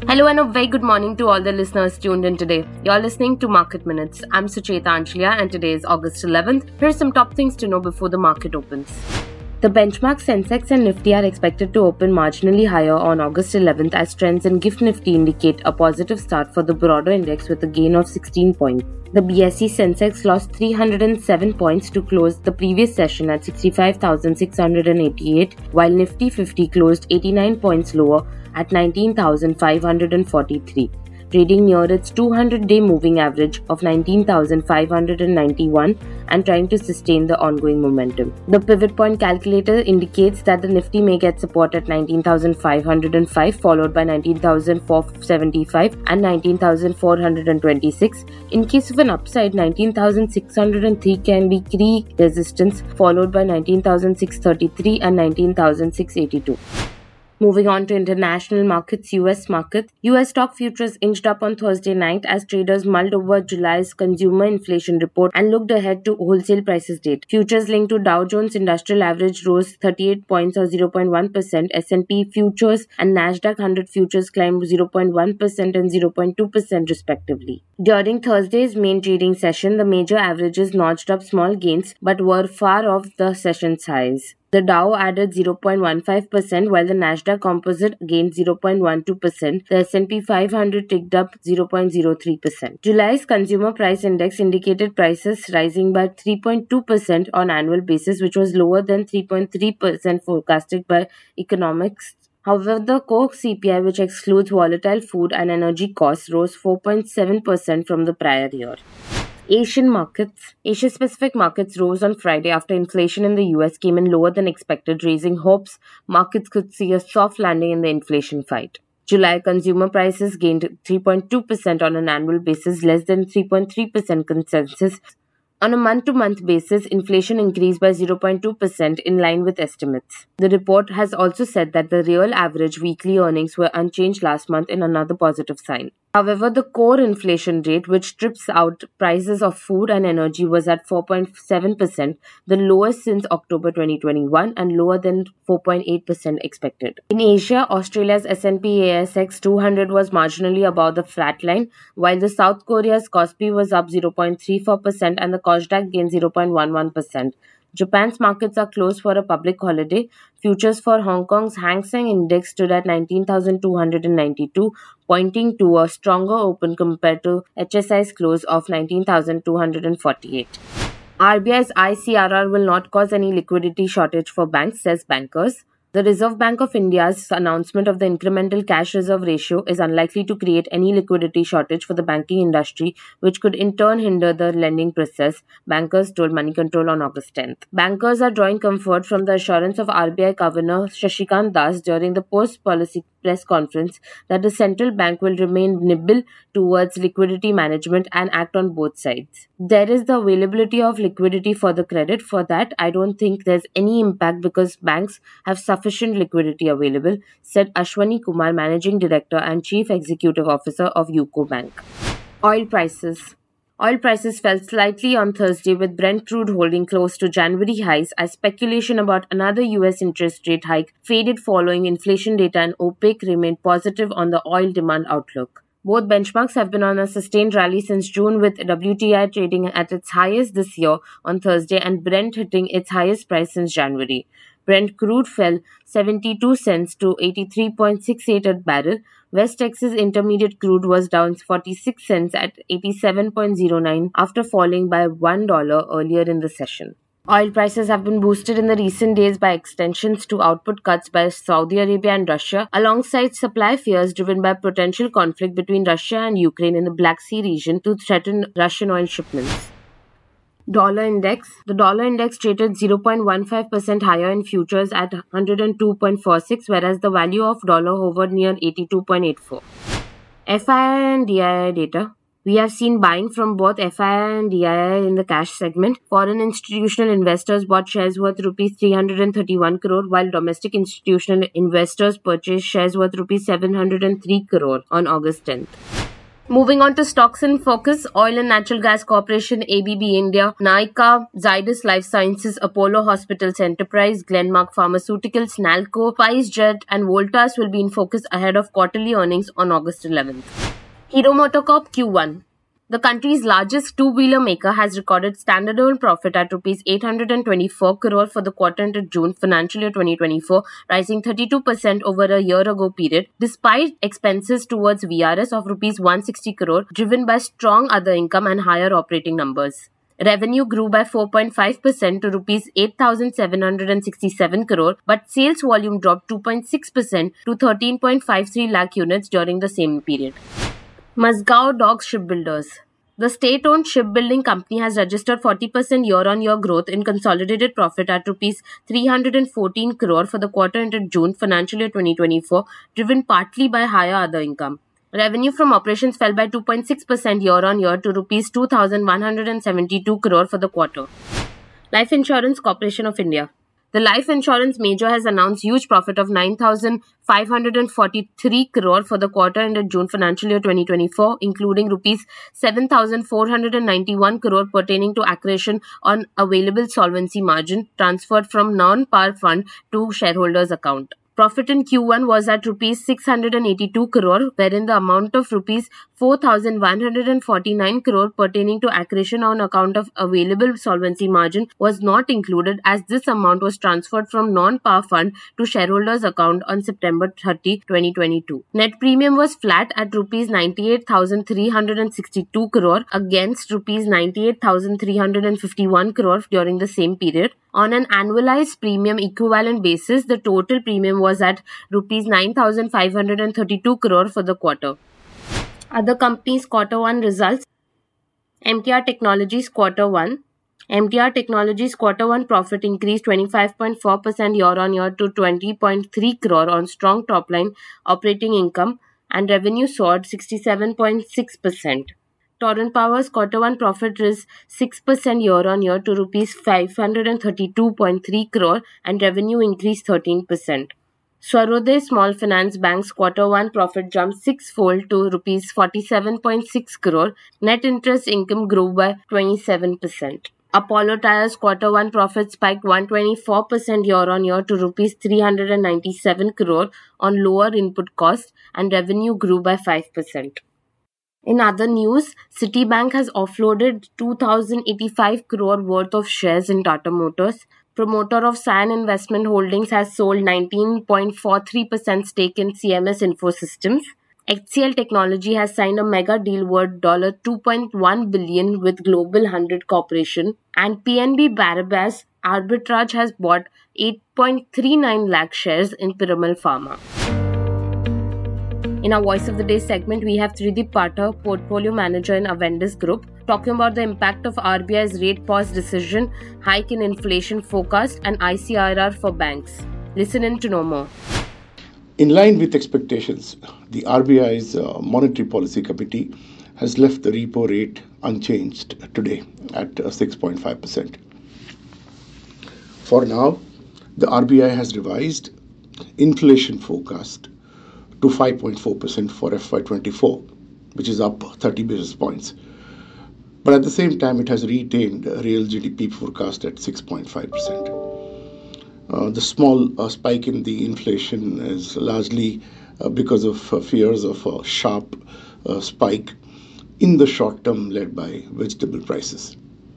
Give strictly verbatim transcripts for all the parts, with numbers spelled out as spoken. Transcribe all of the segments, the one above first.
Hello and a very good morning to all the listeners tuned in today. You're listening to Market Minutes. I'm Sucheta Anchlia and today is August eleventh. Here's some top things to know before the market opens. The benchmark Sensex and Nifty are expected to open marginally higher on August eleventh as trends in GIFT Nifty indicate a positive start for the broader index with a gain of sixteen points. The B S E Sensex lost three hundred seven points to close the previous session at sixty-five thousand six hundred eighty-eight, while Nifty fifty closed eighty-nine points lower at nineteen thousand five hundred forty-three, trading near its two hundred day moving average of nineteen thousand five hundred ninety-one and trying to sustain the ongoing momentum. The pivot point calculator indicates that the Nifty may get support at nineteen thousand five hundred five, followed by nineteen thousand four hundred seventy-five and nineteen thousand four hundred twenty-six. In case of an upside, nineteen thousand six hundred three can be key resistance, followed by nineteen thousand six hundred thirty-three and nineteen thousand six hundred eighty-two. Moving on to international markets, U S markets. U S stock futures inched up on Thursday night as traders mulled over July's consumer inflation report and looked ahead to wholesale prices date. Futures linked to Dow Jones Industrial Average rose thirty-eight points or zero point one percent. S and P futures and Nasdaq one hundred futures climbed zero point one percent and zero point two percent respectively. During Thursday's main trading session, the major averages notched up small gains but were far off the session's highs. The Dow added zero point one five percent while the Nasdaq Composite gained zero point one two percent. The S and P five hundred ticked up zero point zero three percent. July's Consumer Price Index indicated prices rising by three point two percent on annual basis, which was lower than three point three percent forecasted by economists. However, the core C P I, which excludes volatile food and energy costs, rose four point seven percent from the prior year. Asian markets. Asia-Pacific markets rose on Friday after inflation in the U S came in lower than expected, raising hopes markets could see a soft landing in the inflation fight. July consumer prices gained three point two percent on an annual basis, less than three point three percent consensus. On a month-to-month basis, inflation increased by zero point two percent in line with estimates. The report has also said that the real average weekly earnings were unchanged last month in another positive sign. However, the core inflation rate, which strips out prices of food and energy, was at four point seven percent, the lowest since October twenty twenty-one and lower than four point eight percent expected. In Asia, Australia's S and P A S X two hundred was marginally above the flat line, while the South Korea's Kospi was up zero point three four percent and the Kosdaq gained zero point one one percent. Japan's markets are closed for a public holiday. Futures for Hong Kong's Hang Seng Index stood at nineteen thousand two hundred ninety-two, pointing to a stronger open compared to H S I's close of nineteen thousand two hundred forty-eight. R B I's I C R R will not cause any liquidity shortage for banks, says bankers. The Reserve Bank of India's announcement of the incremental cash reserve ratio is unlikely to create any liquidity shortage for the banking industry, which could in turn hinder the lending process, bankers told Moneycontrol on August tenth. Bankers are drawing comfort from the assurance of R B I Governor Shashikant Das during the post-policy press conference that the central bank will remain nimble towards liquidity management and act on both sides. There is the availability of liquidity for the credit. For that, I don't think there's any impact because banks have sufficient liquidity available, said Ashwani Kumar, Managing Director and Chief Executive Officer of UCO Bank. Oil prices. Oil prices fell slightly on Thursday with Brent crude holding close to January highs as speculation about another U S interest rate hike faded following inflation data and OPEC remained positive on the oil demand outlook. Both benchmarks have been on a sustained rally since June, with W T I trading at its highest this year on Thursday and Brent hitting its highest price since January. Brent crude fell seventy-two cents to eighty-three point six eight a barrel. West Texas Intermediate crude was down forty-six cents at eighty-seven point zero nine after falling by one dollar earlier in the session. Oil prices have been boosted in the recent days by extensions to output cuts by Saudi Arabia and Russia, alongside supply fears driven by potential conflict between Russia and Ukraine in the Black Sea region to threaten Russian oil shipments. Dollar index. The dollar index traded zero point one five percent higher in futures at one hundred two point four six, whereas the value of dollar hovered near eighty-two point eight four. F I I and D I I data. We have seen buying from both F I I and D I I in the cash segment. Foreign institutional investors bought shares worth rupees three hundred thirty-one crore, while domestic institutional investors purchased shares worth rupees seven hundred three crore on August tenth. Moving on to stocks in focus, Oil and Natural Gas Corporation, A B B India, Nykaa, Zydus Life Sciences, Apollo Hospitals Enterprise, Glenmark Pharmaceuticals, Nalco, SpiceJet and Voltas will be in focus ahead of quarterly earnings on August eleventh. Hero MotoCorp Q one. The country's largest two-wheeler maker has recorded standalone profit at rupees eight hundred twenty-four crore for the quarter ended June financial year twenty twenty-four, rising thirty-two percent over a year-ago period, despite expenses towards V R S of rupees one hundred sixty crore, driven by strong other income and higher operating numbers. Revenue grew by four point five percent to rupees eight thousand seven hundred sixty-seven crore, but sales volume dropped two point six percent to thirteen point five three lakh units during the same period. Mazagon Dock Shipbuilders. The state-owned shipbuilding company has registered forty percent year-on-year growth in consolidated profit at rupees three hundred fourteen crore for the quarter ended June financial year twenty twenty-four, driven partly by higher other income. Revenue from operations fell by two point six percent year-on-year to rupees two thousand one hundred seventy-two crore for the quarter. Life Insurance Corporation of India. The life insurance major has announced huge profit of nine thousand five hundred forty-three crore for the quarter ended June financial year twenty twenty-four, including rupees seven thousand four hundred ninety-one crore pertaining to accretion on available solvency margin transferred from non-par fund to shareholders' account. Profit in Q one was at rupees six hundred eighty-two crore, wherein the amount of rupees four thousand one hundred forty-nine crore pertaining to accretion on account of available solvency margin was not included, as this amount was transferred from non-par fund to shareholders' account on September thirtieth, twenty twenty-two. Net premium was flat at rupees ninety-eight thousand three hundred sixty-two crore against rupees ninety-eight thousand three hundred fifty-one crore during the same period. On an annualized premium equivalent basis, the total premium was at rupees nine thousand five hundred thirty-two crore for the quarter. Other companies' quarter one results. M T R Technologies quarter one. M T R Technologies quarter one profit increased twenty-five point four percent year-on-year to twenty point three crore on strong top-line operating income, and revenue soared sixty-seven point six percent. Torrent Power's quarter one profit rose six percent year-on-year to rupees five hundred thirty-two point three crore and revenue increased thirteen percent. Swaroday Small Finance Bank's quarter one profit jumped six-fold to rupees forty-seven point six crore. Net interest income grew by twenty-seven percent. Apollo Tyres quarter one profit spiked one hundred twenty-four percent year-on-year to rupees three hundred ninety-seven crore on lower input costs, and revenue grew by five percent. In other news, Citibank has offloaded two thousand eighty-five crore worth of shares in Tata Motors. Promoter of Cyan Investment Holdings has sold nineteen point four three percent stake in C M S Infosystems. H C L Technology has signed a mega deal worth two point one billion dollars with Global one hundred Corporation, and P N B Paribas Arbitrage has bought eight point three nine lakh shares in Piramal Pharma. In our Voice of the Day segment, we have Tridip Pathak, Portfolio Manager in Avendus Group, talking about the impact of R B I's rate pause decision, hike in inflation forecast, and I C R R for banks. Listen in to know more. In line with expectations, the R B I's uh, Monetary Policy Committee has left the repo rate unchanged today at uh, six point five percent. For now, the R B I has revised inflation forecast to five point four percent for F Y twenty-four, which is up thirty basis points. But at the same time, it has retained a real G D P forecast at six point five percent. Uh, the small uh, spike in the inflation is largely uh, because of uh, fears of a sharp uh, spike in the short term led by vegetable prices.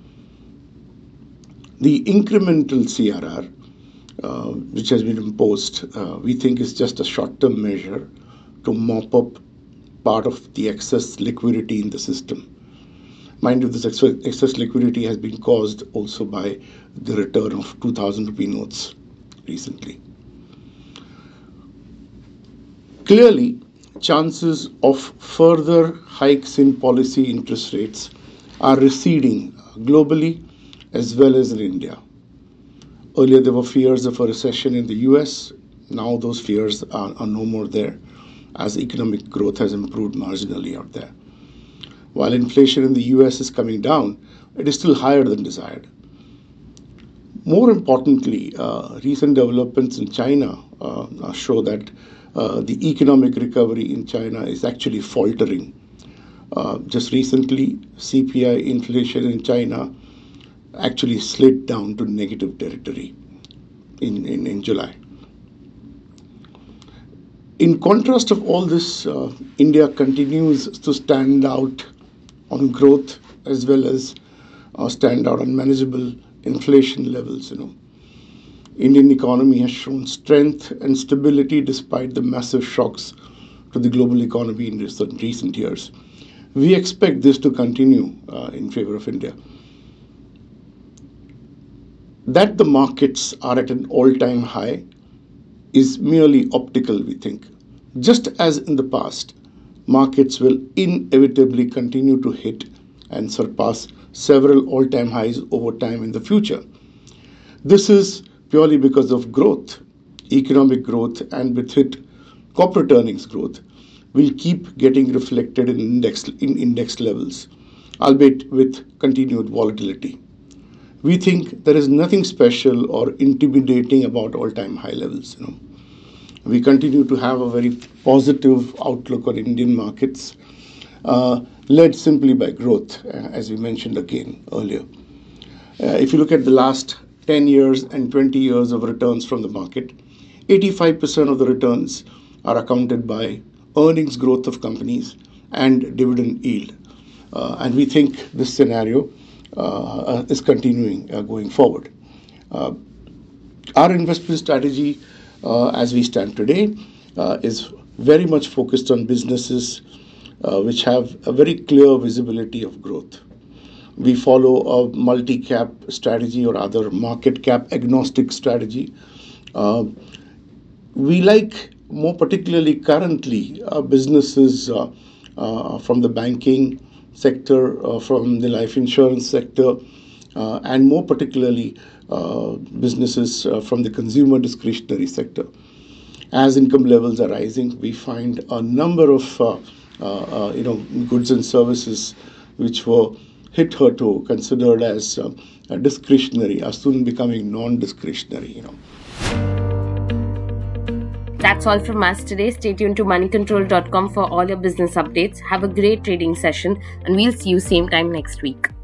The incremental C R R, uh, which has been imposed, uh, we think is just a short-term measure to mop up part of the excess liquidity in the system. Mind you, this ex- excess liquidity has been caused also by the return of two thousand rupee notes recently. Clearly, chances of further hikes in policy interest rates are receding globally as well as in India. Earlier, there were fears of a recession in the U S. Now those fears are, are no more there, as economic growth has improved marginally out there. While inflation in the U S is coming down, it is still higher than desired. More importantly, uh, recent developments in China uh, show that uh, the economic recovery in China is actually faltering. Uh, just recently, C P I inflation in China actually slid down to negative territory in, in, in July. In contrast of all this, uh, India continues to stand out on growth as well as uh, stand out on manageable inflation levels. You know, Indian economy has shown strength and stability despite the massive shocks to the global economy in recent, recent years. We expect this to continue uh, in favor of India. That the markets are at an all-time high is merely optical, we think. Just as in the past, markets will inevitably continue to hit and surpass several all-time highs over time in the future. This is purely because of growth, economic growth, and with it, corporate earnings growth will keep getting reflected in index, in index levels, albeit with continued volatility. We think there is nothing special or intimidating about all-time high levels. You know. We continue to have a very positive outlook on Indian markets, uh, led simply by growth, uh, as we mentioned again earlier. Uh, if you look at the last ten years and twenty years of returns from the market, eighty-five percent of the returns are accounted by earnings growth of companies and dividend yield. Uh, and we think this scenario uh, is continuing uh, going forward. Uh, our investment strategy Uh, as we stand today, uh, is very much focused on businesses uh, which have a very clear visibility of growth. We follow a multi-cap strategy or other market cap agnostic strategy. Uh, we like more particularly currently uh, businesses uh, uh, from the banking sector, uh, from the life insurance sector, uh, and more particularly Uh, businesses uh, from the consumer discretionary sector. As income levels are rising, we find a number of uh, uh, uh, you know goods and services which were hitherto considered as uh, discretionary are soon becoming non-discretionary. You know. That's all from us today. Stay tuned to money control dot com for all your business updates. Have a great trading session, and we'll see you same time next week.